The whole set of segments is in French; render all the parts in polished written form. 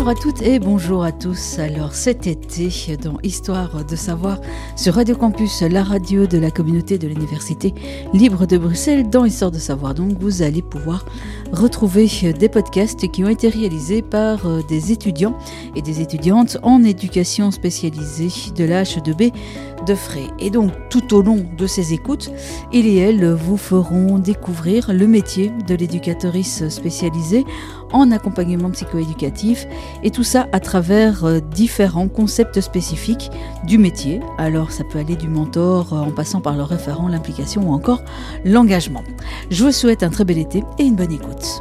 Bonjour à toutes et bonjour à tous. Alors cet été, dans Histoire de savoir, sur Radio Campus, la radio de la communauté de l'Université libre de Bruxelles, dans Histoire de savoir, donc vous allez pouvoir retrouver des podcasts qui ont été réalisés par des étudiants et des étudiantes en éducation spécialisée de la H2B de Fray. Et donc tout au long de ces écoutes, il et elle vous feront découvrir le métier de l'éducatrice spécialisée en accompagnement psychoéducatif, et tout ça à travers différents concepts spécifiques du métier. Alors ça peut aller du mentor en passant par le référent, l'implication ou encore l'engagement. Je vous souhaite un très bel été et une bonne écoute.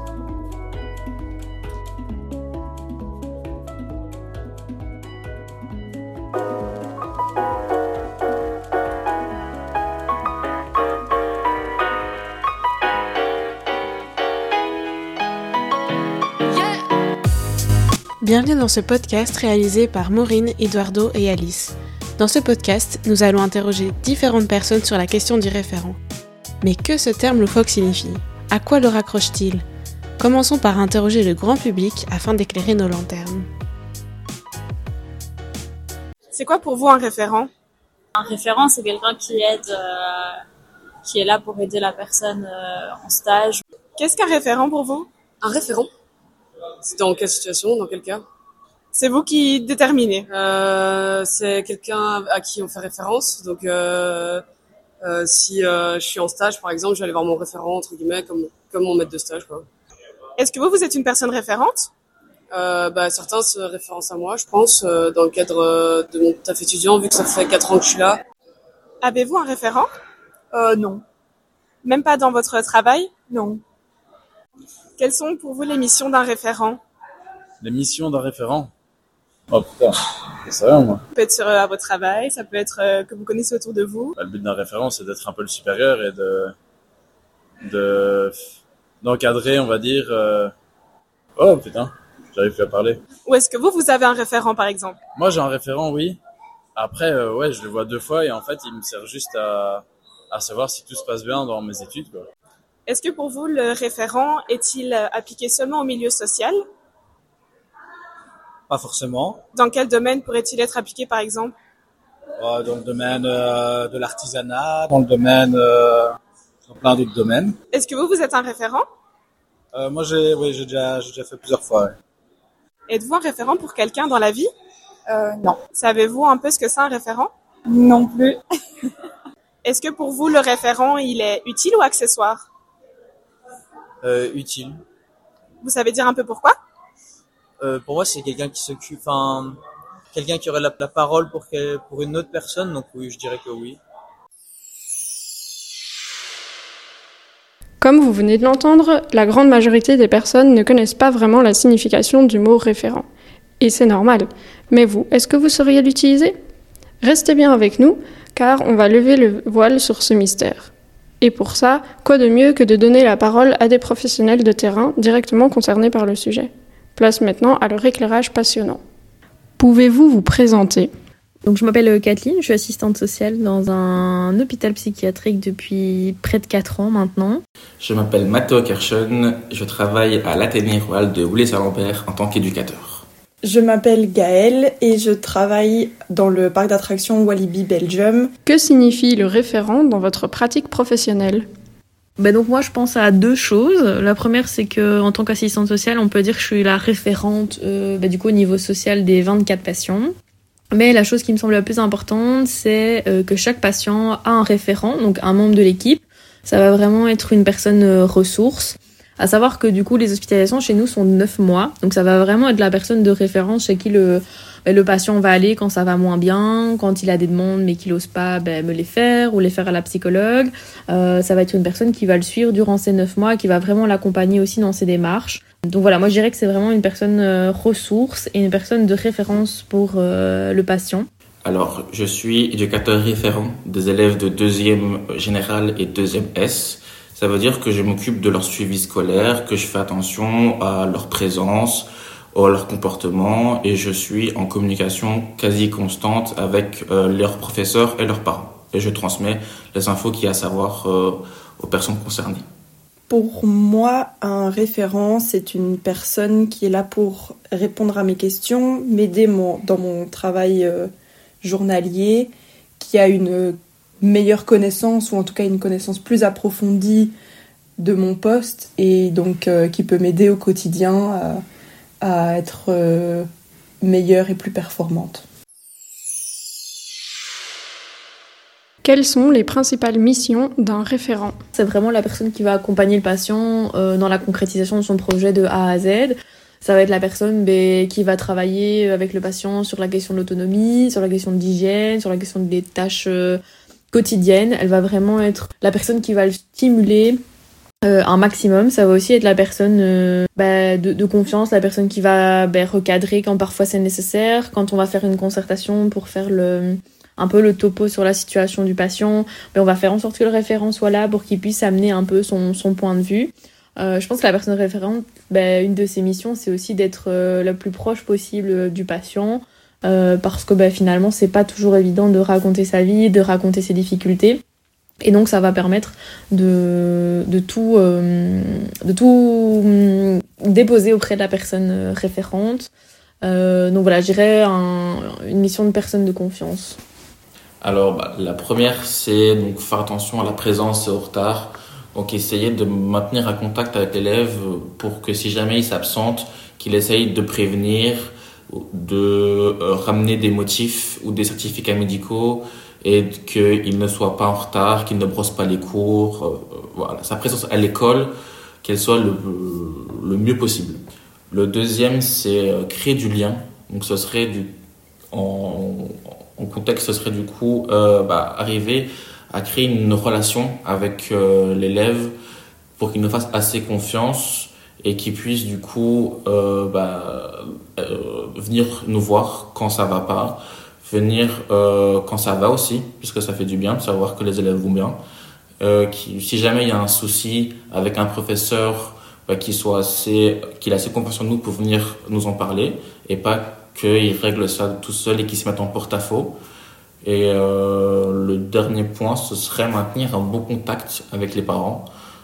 Bienvenue dans ce podcast réalisé par Maureen, Eduardo et Alice. Dans ce podcast, nous allons interroger différentes personnes sur la question du référent. Mais que ce terme loufoque signifie ? À quoi le raccroche-t-il ? Commençons par interroger le grand public afin d'éclairer nos lanternes. C'est quoi pour vous un référent ? Un référent, c'est quelqu'un qui aide, qui est là pour aider la personne en stage. Qu'est-ce qu'un référent pour vous ? Un référent ? C'est dans quelle situation, dans quel cas ? C'est vous qui déterminez. C'est quelqu'un à qui on fait référence. Donc, si je suis en stage, par exemple, je vais aller voir mon référent, entre guillemets, comme mon maître de stage, quoi. Est-ce que vous êtes une personne référente ? Certains se référencent à moi, je pense, dans le cadre de mon taf étudiant, vu que ça fait 4 ans que je suis là. Avez-vous un référent ? Non. Même pas dans votre travail ? Non. Quelles sont pour vous les missions d'un référent ? Les missions d'un référent ? Oh putain, c'est rien moi. Ça peut être à votre travail, ça peut être que vous connaissez autour de vous. Le but d'un référent, c'est d'être un peu le supérieur et d'encadrer, on va dire. Oh putain, j'arrive plus à parler. Ou est-ce que vous avez un référent par exemple ? Moi j'ai un référent, oui. Après, je le vois 2 fois et en fait, il me sert juste à savoir si tout se passe bien dans mes études, quoi. Est-ce que pour vous, le référent est-il appliqué seulement au milieu social ? Pas forcément. Dans quel domaine pourrait-il être appliqué par exemple ? Dans le domaine de l'artisanat, dans le domaine, dans plein d'autres domaines. Est-ce que vous êtes un référent ? Moi j'ai déjà fait plusieurs fois. Ouais. Êtes-vous un référent pour quelqu'un dans la vie ? Non. Savez-vous un peu ce que c'est un référent ? Non plus. Est-ce que pour vous, le référent, il est utile ou accessoire ? Utile. Vous savez dire un peu pourquoi ? Pour moi, c'est quelqu'un qui s'occupe, quelqu'un qui aurait la parole pour une autre personne, donc oui, je dirais que oui. Comme vous venez de l'entendre, la grande majorité des personnes ne connaissent pas vraiment la signification du mot référent. Et c'est normal. Mais vous, est-ce que vous sauriez l'utiliser ? Restez bien avec nous, car on va lever le voile sur ce mystère. Et pour ça, quoi de mieux que de donner la parole à des professionnels de terrain directement concernés par le sujet ? Place maintenant à leur éclairage passionnant. Pouvez-vous vous présenter ? Donc, je m'appelle Kathleen, je suis assistante sociale dans un hôpital psychiatrique depuis près de 4 ans maintenant. Je m'appelle Matteo Kerschen, je travaille à l'Athénée Royal de Boulay-Saint-Lambert en tant qu'éducateur. Je m'appelle Gaëlle et je travaille dans le parc d'attractions Walibi Belgium. Que signifie le référent dans votre pratique professionnelle ? Donc moi je pense à 2 choses. La première c'est que en tant qu'assistante sociale on peut dire que je suis la référente du coup au niveau social des 24 patients. Mais la chose qui me semble la plus importante c'est que chaque patient a un référent, donc un membre de l'équipe. Ça va vraiment être une personne ressource. À savoir que du coup les hospitalisations chez nous sont 9 mois, donc ça va vraiment être la personne de référence chez qui le patient va aller quand ça va moins bien, quand il a des demandes mais qu'il n'ose pas me les faire ou les faire à la psychologue. Ça va être une personne qui va le suivre durant ces 9 mois, qui va vraiment l'accompagner aussi dans ses démarches. Donc voilà, moi je dirais que c'est vraiment une personne ressource et une personne de référence pour le patient. Alors, je suis éducateur référent des élèves de 2e général et 2e S. Ça veut dire que je m'occupe de leur suivi scolaire, que je fais attention à leur présence, à leur comportement et je suis en communication quasi constante avec leurs professeurs et leurs parents. Et je transmets les infos qu'il y a à savoir aux personnes concernées. Pour moi, un référent, c'est une personne qui est là pour répondre à mes questions, m'aider dans mon travail journalier, qui a une meilleure connaissance, ou en tout cas une connaissance plus approfondie de mon poste, et donc qui peut m'aider au quotidien à être meilleure et plus performante. Quelles sont les principales missions d'un référent ? C'est vraiment la personne qui va accompagner le patient dans la concrétisation de son projet de A à Z. Ça va être la personne qui va travailler avec le patient sur la question de l'autonomie, sur la question de l'hygiène, sur la question des tâches quotidiennes. Elle va vraiment être la personne qui va le stimuler un maximum. Ça va aussi être la personne de confiance, la personne qui va recadrer quand parfois c'est nécessaire, quand on va faire une concertation pour faire un peu le topo sur la situation du patient, on va faire en sorte que le référent soit là pour qu'il puisse amener un peu son point de vue. Je pense que la personne référente, une de ses missions, c'est aussi d'être la plus proche possible du patient, parce que finalement, c'est pas toujours évident de raconter sa vie, de raconter ses difficultés. Et donc, ça va permettre de tout déposer auprès de la personne référente. Donc voilà, je dirais une mission de personne de confiance. Alors, la première, c'est donc faire attention à la présence et au retard. Donc, essayer de maintenir un contact avec l'élève pour que si jamais il s'absente, qu'il essaye de prévenir, de ramener des motifs ou des certificats médicaux et qu'il ne soit pas en retard, qu'il ne brosse pas les cours. Voilà, sa présence à l'école, qu'elle soit le mieux possible. Le deuxième, c'est créer du lien. Donc, ce serait en contexte, ce serait du coup arriver à créer une relation avec l'élève pour qu'il nous fasse assez confiance et qu'il puisse du coup venir nous voir quand ça va pas, venir quand ça va aussi, puisque ça fait du bien de savoir que les élèves vont bien. Si jamais il y a un souci avec un professeur, qu'il a assez confiance en nous pour venir nous en parler et pas qu'il règle ça tout seul et qu'il se mette en porte-à-faux. Et le dernier point, ce serait maintenir un bon contact avec les parents,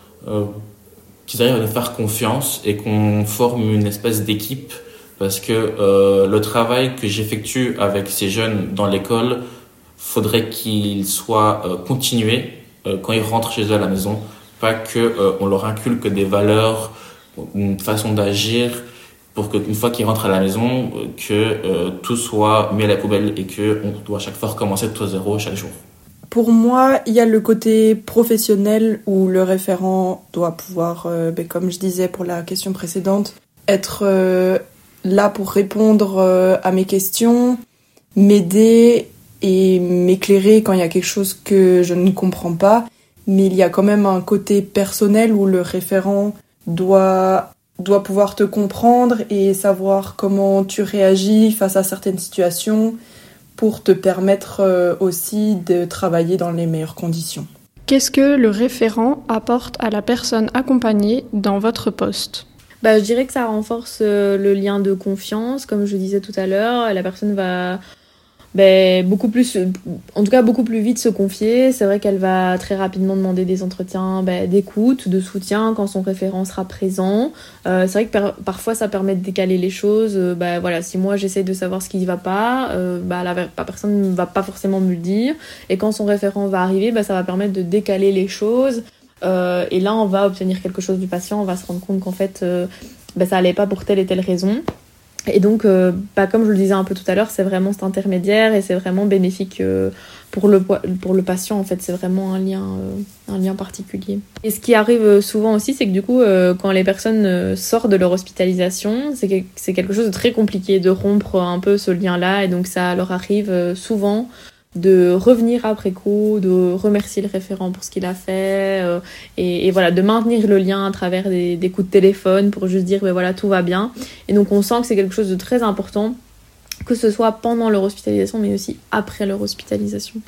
qu'ils arrivent à nous faire confiance et qu'on forme une espèce d'équipe, parce que le travail que j'effectue avec ces jeunes dans l'école, faudrait qu'il soit continué quand ils rentrent chez eux à la maison, pas qu'on leur inculque des valeurs, une façon d'agir, pour qu'une fois qu'ils rentrent à la maison, que tout soit mis à la poubelle et qu'on doit à chaque fois recommencer de tout à zéro chaque jour. Pour moi, il y a le côté professionnel où le référent doit pouvoir, comme je disais pour la question précédente, être là pour répondre à mes questions, m'aider et m'éclairer quand il y a quelque chose que je ne comprends pas. Mais il y a quand même un côté personnel où le référent doit pouvoir te comprendre et savoir comment tu réagis face à certaines situations pour te permettre aussi de travailler dans les meilleures conditions. Qu'est-ce que le référent apporte à la personne accompagnée dans votre poste ? Je dirais que ça renforce le lien de confiance, comme je disais tout à l'heure. La personne va beaucoup plus vite se confier. C'est vrai qu'elle va très rapidement demander des entretiens d'écoute, de soutien quand son référent sera présent. C'est vrai que parfois ça permet de décaler les choses. Si moi j'essaie de savoir ce qui ne va pas, la personne ne va pas forcément me le dire. Et quand son référent va arriver, ça va permettre de décaler les choses. Et là on va obtenir quelque chose du patient, on va se rendre compte qu'en fait ça allait pas pour telle et telle raison. Et donc, comme je le disais un peu tout à l'heure, c'est vraiment cet intermédiaire et c'est vraiment bénéfique pour le patient. En fait, c'est vraiment un lien particulier. Et ce qui arrive souvent aussi, c'est que du coup, quand les personnes sortent de leur hospitalisation, c'est quelque chose de très compliqué de rompre un peu ce lien-là. Et donc, ça leur arrive souvent de revenir après coup, de remercier le référent pour ce qu'il a fait et voilà, de maintenir le lien à travers des coups de téléphone pour juste dire tout va bien. Et donc on sent que c'est quelque chose de très important, que ce soit pendant leur hospitalisation mais aussi après leur hospitalisation.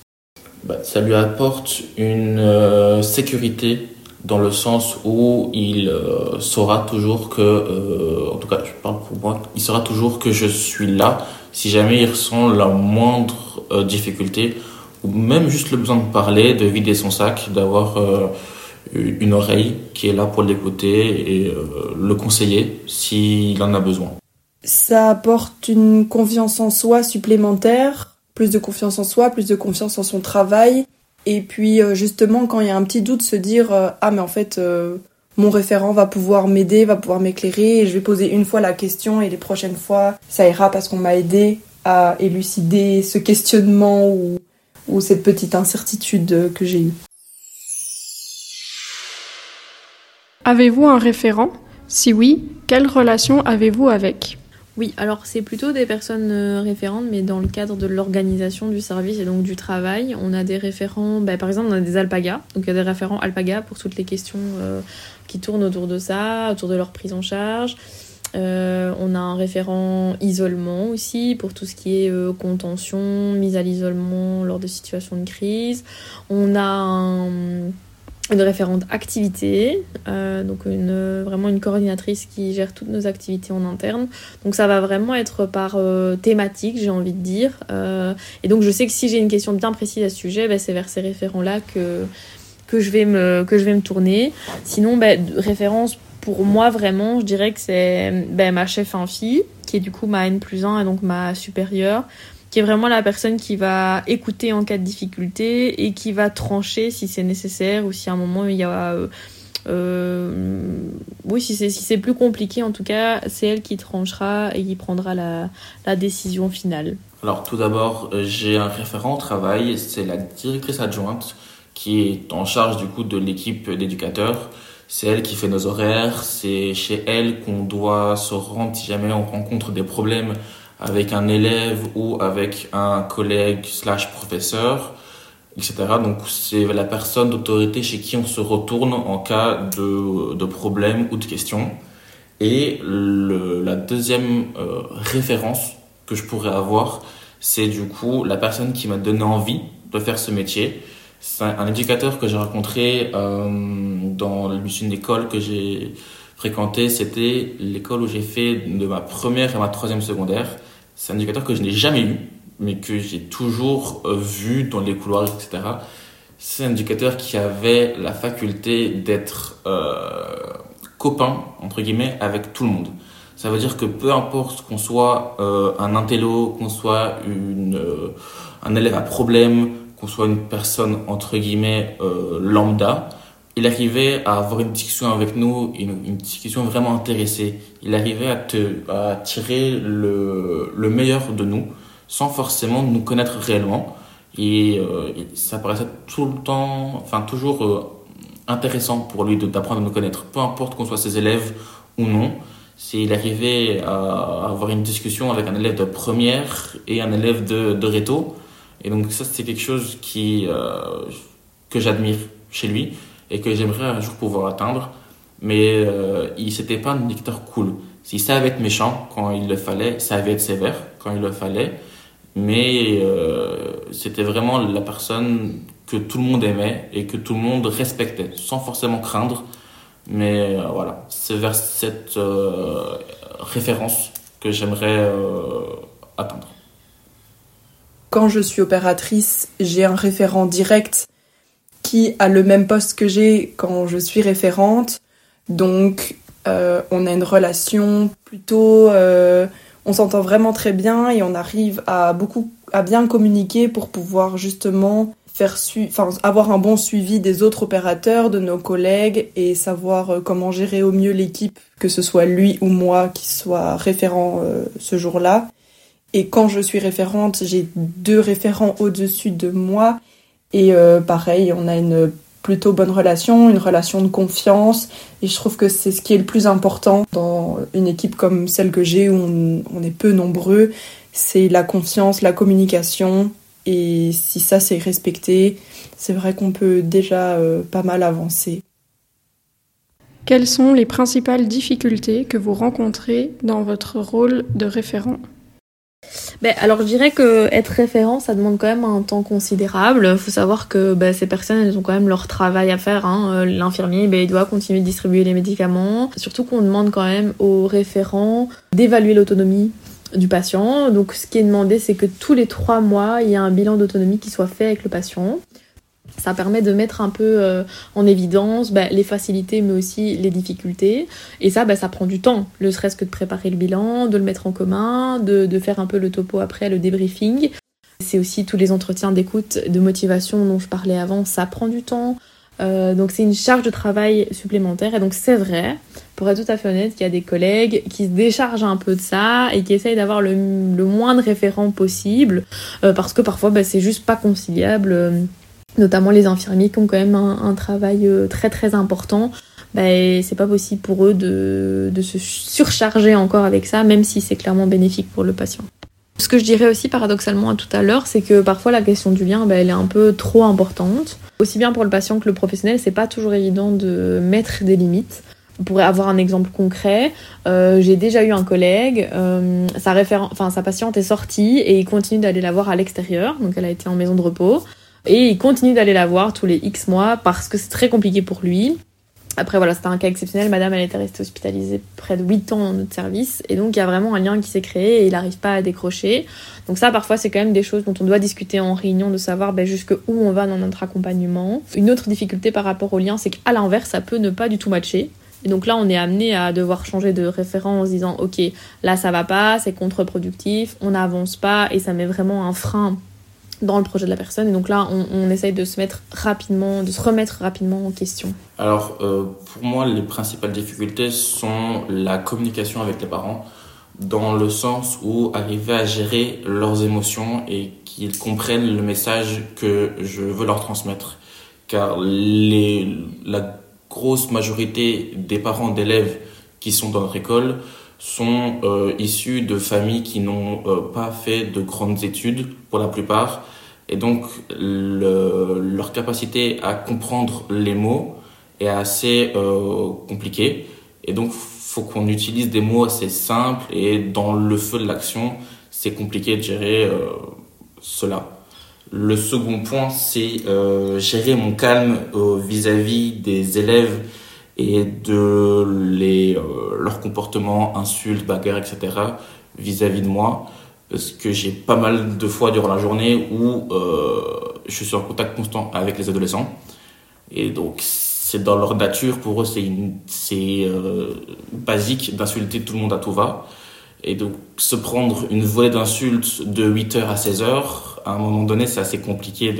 Ça lui apporte une sécurité dans le sens où il saura toujours que, en tout cas je parle pour moi, il saura toujours que je suis là si jamais il ressent la moindre difficulté ou même juste le besoin de parler, de vider son sac, d'avoir une oreille qui est là pour l'écouter et le conseiller s'il en a besoin. Ça apporte une confiance en soi supplémentaire, plus de confiance en soi, plus de confiance en son travail. Et puis justement, quand il y a un petit doute, se dire « Ah mais en fait, mon référent va pouvoir m'aider, va pouvoir m'éclairer et je vais poser une fois la question et les prochaines fois, ça ira parce qu'on m'a aidé à élucider ce questionnement ou cette petite incertitude que j'ai eue. » Avez-vous un référent ? Si oui, quelle relation avez-vous avec ? Oui, alors c'est plutôt des personnes référentes, mais dans le cadre de l'organisation du service et donc du travail. On a des référents, par exemple on a des alpagas, donc il y a des référents alpagas pour toutes les questions qui tournent autour de ça, autour de leur prise en charge. On a un référent isolement aussi pour tout ce qui est contention, mise à l'isolement lors de situations de crise. On a une référente activité, donc vraiment une coordinatrice qui gère toutes nos activités en interne. Donc ça va vraiment être par thématique, j'ai envie de dire. Et donc je sais que si j'ai une question bien précise à ce sujet, c'est vers ces référents-là que je vais me tourner. Sinon, référence pour moi vraiment, je dirais que c'est ma chef infi, qui est du coup ma N+1 et donc ma supérieure, qui est vraiment la personne qui va écouter en cas de difficulté et qui va trancher si c'est nécessaire ou si à un moment il y a... si c'est plus compliqué, en tout cas, c'est elle qui tranchera et qui prendra la décision finale. Alors tout d'abord, j'ai un référent au travail, c'est la directrice adjointe qui est en charge du coup de l'équipe d'éducateurs. C'est elle qui fait nos horaires, c'est chez elle qu'on doit se rendre si jamais on rencontre des problèmes avec un élève ou avec un collègue / professeur, etc. Donc c'est la personne d'autorité chez qui on se retourne en cas de problème ou de question. Et la deuxième référence que je pourrais avoir, c'est du coup la personne qui m'a donné envie de faire ce métier. C'est un éducateur que j'ai rencontré dans une école que j'ai fréquentée. C'était l'école où j'ai fait de ma première et ma troisième secondaire. C'est un éducateur que je n'ai jamais eu, mais que j'ai toujours vu dans les couloirs, etc. C'est un éducateur qui avait la faculté d'être copain, entre guillemets, avec tout le monde. Ça veut dire que peu importe qu'on soit un intello, qu'on soit un élève à problème, qu'on soit une personne, entre guillemets, lambda, il arrivait à avoir une discussion avec nous, une discussion vraiment intéressée. Il arrivait à tirer le meilleur de nous, sans forcément nous connaître réellement. Et ça paraissait tout le temps, toujours intéressant pour lui d'apprendre à nous connaître, peu importe qu'on soit ses élèves ou non. Il arrivait à avoir une discussion avec un élève de première et un élève de réto. Et donc ça, c'est quelque chose que j'admire chez lui et que j'aimerais un jour pouvoir atteindre. Mais c'était pas un dictateur cool. Il savait être méchant quand il le fallait, il savait être sévère quand il le fallait. Mais c'était vraiment la personne que tout le monde aimait et que tout le monde respectait, sans forcément craindre. Mais voilà, c'est vers cette référence que j'aimerais atteindre. Quand je suis opératrice, j'ai un référent direct qui a le même poste que j'ai quand je suis référente. Donc, on a une relation plutôt... on s'entend vraiment très bien et on arrive à bien communiquer pour pouvoir justement avoir un bon suivi des autres opérateurs, de nos collègues et savoir comment gérer au mieux l'équipe, que ce soit lui ou moi qui soit référent ce jour-là. Et quand je suis référente, j'ai 2 référents au-dessus de moi. Et pareil, on a une plutôt bonne relation, une relation de confiance. Et je trouve que c'est ce qui est le plus important dans une équipe comme celle que j'ai, où on est peu nombreux. C'est la confiance, la communication. Et si ça, c'est respecté, c'est vrai qu'on peut déjà pas mal avancer. Quelles sont les principales difficultés que vous rencontrez dans votre rôle de référent ? Alors je dirais que être référent, ça demande quand même un temps considérable. Il faut savoir que ces personnes, elles ont quand même leur travail à faire. L'infirmier, il doit continuer de distribuer les médicaments. Surtout qu'on demande quand même aux référents d'évaluer l'autonomie du patient. Donc ce qui est demandé, c'est que tous les 3 mois, il y a un bilan d'autonomie qui soit fait avec le patient. Ça permet de mettre un peu en évidence les facilités mais aussi les difficultés. Et ça prend du temps, ne serait-ce que de préparer le bilan, de le mettre en commun, de faire un peu le topo après, le débriefing. C'est aussi tous les entretiens d'écoute, de motivation dont je parlais avant, ça prend du temps. Donc c'est une charge de travail supplémentaire. Et donc c'est vrai, pour être tout à fait honnête, qu'il y a des collègues qui se déchargent un peu de ça et qui essayent d'avoir le moins de référents possible parce que parfois c'est juste pas conciliable. Notamment les infirmiers qui ont quand même un travail très très important, c'est pas possible pour eux de se surcharger encore avec ça, même si c'est clairement bénéfique pour le patient. Ce que je dirais aussi paradoxalement à tout à l'heure, c'est que parfois la question du lien, elle est un peu trop importante. Aussi bien pour le patient que le professionnel, c'est pas toujours évident de mettre des limites. Pour avoir un exemple concret, j'ai déjà eu un collègue, sa patiente est sortie et il continue d'aller la voir à l'extérieur, donc elle a été en maison de repos. Et il continue d'aller la voir tous les X mois parce que c'est très compliqué pour lui. Après voilà, c'était un cas exceptionnel, madame elle était restée hospitalisée près de 8 ans dans notre service et donc il y a vraiment un lien qui s'est créé et il n'arrive pas à décrocher. Donc ça parfois c'est quand même des choses dont on doit discuter en réunion, de savoir jusqu'où on va dans notre accompagnement. Une autre difficulté par rapport au lien, c'est qu'à l'inverse ça peut ne pas du tout matcher. Et donc là on est amené à devoir changer de référent en se disant ok, là ça va pas, c'est contre-productif, on n'avance pas et ça met vraiment un frein dans le projet de la personne. Et donc là, on essaye de se remettre rapidement en question. Alors, pour moi, les principales difficultés sont la communication avec les parents, dans le sens où arriver à gérer leurs émotions et qu'ils comprennent le message que je veux leur transmettre. Car la grosse majorité des parents d'élèves qui sont dans notre école sont issus de familles qui n'ont pas fait de grandes études pour la plupart. Et donc, leur capacité à comprendre les mots est assez compliquée. Et donc, il faut qu'on utilise des mots assez simples. Et dans le feu de l'action, c'est compliqué de gérer cela. Le second point, c'est gérer mon calme vis-à-vis des élèves et de leur comportement, insultes, bagarres, etc. vis-à-vis de moi. Parce que j'ai pas mal de fois durant la journée où je suis en contact constant avec les adolescents. Et donc, c'est dans leur nature. Pour eux, c'est basique d'insulter tout le monde à tout va. Et donc, se prendre une volée d'insultes de 8h à 16h, à un moment donné, c'est assez compliqué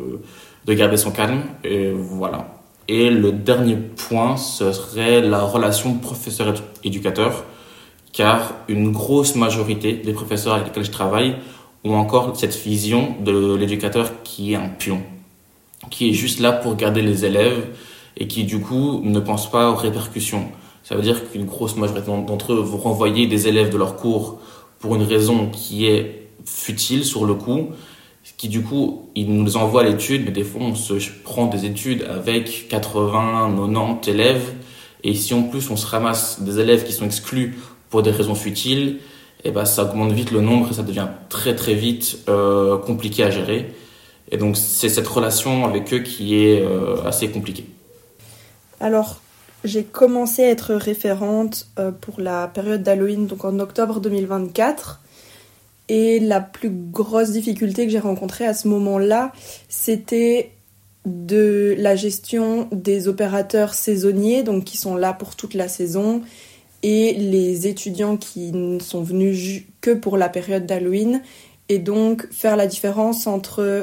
de garder son calme. Et voilà. Et le dernier point, ce serait la relation professeur-éducateur. Car une grosse majorité des professeurs avec lesquels je travaille ont encore cette vision de l'éducateur qui est un pion, qui est juste là pour garder les élèves et qui du coup ne pense pas aux répercussions. Ça veut dire qu'une grosse majorité d'entre eux vont renvoyer des élèves de leur cours pour une raison qui est futile sur le coup, qui du coup ils nous envoient à l'étude, mais des fois on se prend des études avec 80, 90 élèves et si en plus on se ramasse des élèves qui sont exclus pour des raisons futiles, ça augmente vite le nombre et ça devient très très vite compliqué à gérer. Et donc c'est cette relation avec eux qui est assez compliquée. Alors, j'ai commencé à être référente pour la période d'Halloween, donc en octobre 2024. Et la plus grosse difficulté que j'ai rencontrée à ce moment-là, c'était de la gestion des opérateurs saisonniers, donc qui sont là pour toute la saison, et les étudiants qui ne sont venus que pour la période d'Halloween, et donc faire la différence entre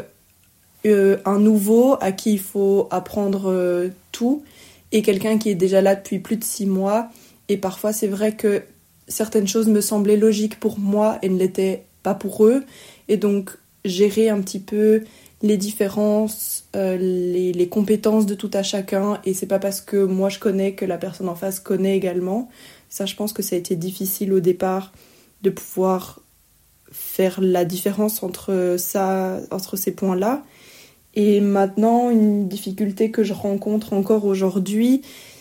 un nouveau à qui il faut apprendre tout et quelqu'un qui est déjà là depuis plus de 6 mois. Et parfois c'est vrai que certaines choses me semblaient logiques pour moi et ne l'étaient pas pour eux, et donc gérer un petit peu les différences, les compétences de tout à chacun, et c'est pas parce que moi je connais que la personne en face connaît également. Ça, je pense que ça a été difficile au départ de pouvoir faire la différence entre ces points-là. Et maintenant, une difficulté que je rencontre encore aujourd'hui,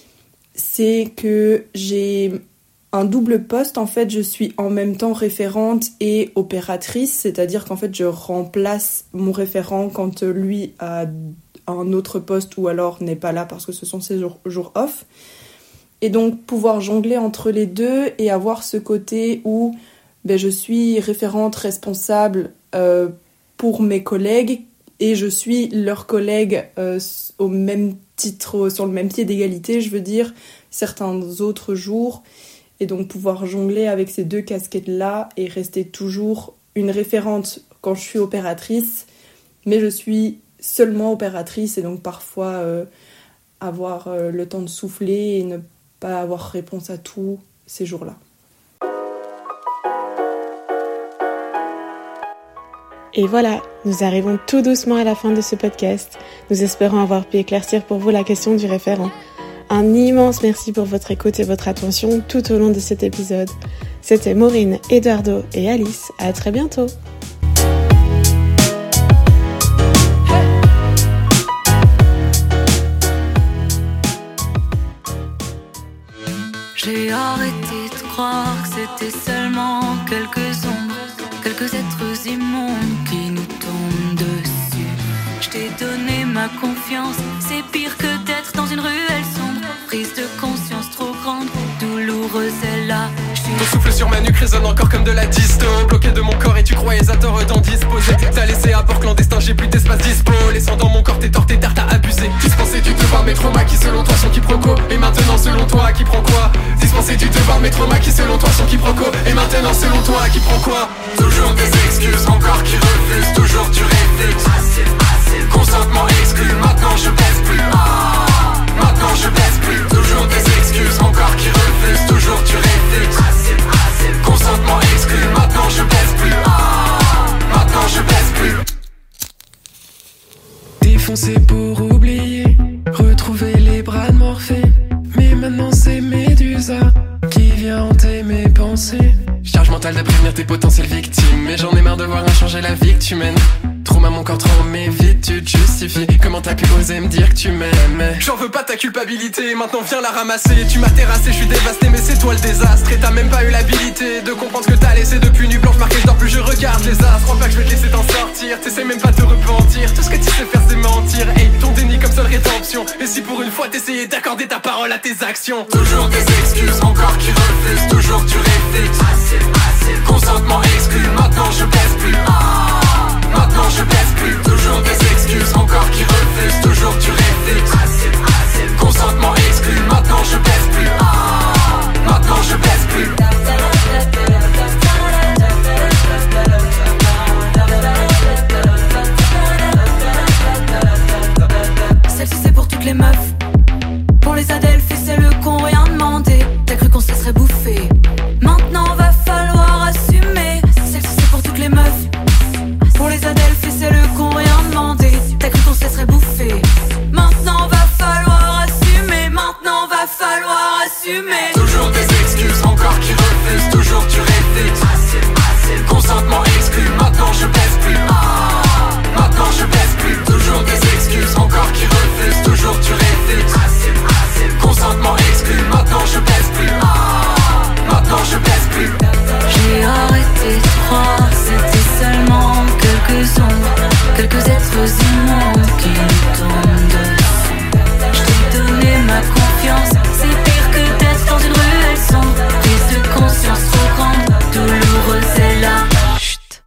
c'est que j'ai un double poste. En fait, je suis en même temps référente et opératrice, c'est-à-dire qu'en fait, je remplace mon référent quand lui a un autre poste ou alors n'est pas là parce que ce sont ses jours off. Et donc, pouvoir jongler entre les deux et avoir ce côté où je suis référente responsable pour mes collègues et je suis leur collègue au même titre, sur le même pied d'égalité, je veux dire, certains autres jours. Et donc pouvoir jongler avec ces deux casquettes-là et rester toujours une référente quand je suis opératrice, mais je suis seulement opératrice et donc parfois avoir le temps de souffler et ne pas avoir réponse à tout ces jours-là. Et voilà, nous arrivons tout doucement à la fin de ce podcast. Nous espérons avoir pu éclaircir pour vous la question du référent. Un immense merci pour votre écoute et votre attention tout au long de cet épisode. C'était Maureen, Eduardo et Alice. À très bientôt. J'ai arrêté de croire que c'était seulement quelques ombres, quelques êtres immondes qui nous tombent dessus. Je t'ai donné ma confiance, c'est pire que d'être dans une ruelle sombre. Prise de conscience trop grande, douloureuse est là. Ton souffle sur ma nuque résonne encore comme de la disto. Bloqué de mon corps et tu croyais à tort d'en disposer. T'as laissé à bord clandestin, j'ai plus d'espace dispo. Laissant dans mon corps tes torts, tes tartes, t'as abusé. Dispenser du devoir, mes traumas qui selon toi sont quiproquos. Et maintenant selon toi qui prend quoi? Dispenser du devoir, mes traumas qui selon toi sont quiproquos. Et maintenant selon toi qui prend quoi? Toujours des excuses, mon corps qui refuse. Toujours tu réfutes. Consentement exclu, maintenant je baisse plus. Maintenant je baisse plus. Toujours des excuses, mon corps qui refuse. Toujours tu réfutes. Consentement exclu, maintenant je baisse plus. Maintenant je baisse plus. Défoncé pour oublier, retrouver les bras de Morphée. Mais maintenant c'est Médusa qui vient hanter mes pensées. Charge mentale de prévenir tes potentielles victimes, mais j'en ai marre de voir inchanger la vie que tu mènes. Trauma mon corps trop mais vite tu te justifies. Comment t'as pu oser me dire que tu m'aimes? J'en veux pas ta culpabilité, maintenant viens la ramasser. Tu m'as terrassé, je suis dévasté mais c'est toi le désastre. Et t'as même pas eu l'habilité de comprendre ce que t'as laissé depuis nuit blanche marquée. Je dors plus, je regarde les astres. Crois pas que je vais te laisser t'en sortir. T'essaies même pas de te repentir. Tout ce que tu sais faire c'est mentir. Hey, ton déni comme seule rédemption. Et si pour une fois t'essayais d'accorder ta parole à tes actions? Toujours des excuses, mon corps qui refuse. Toujours tu réfutes. Concentre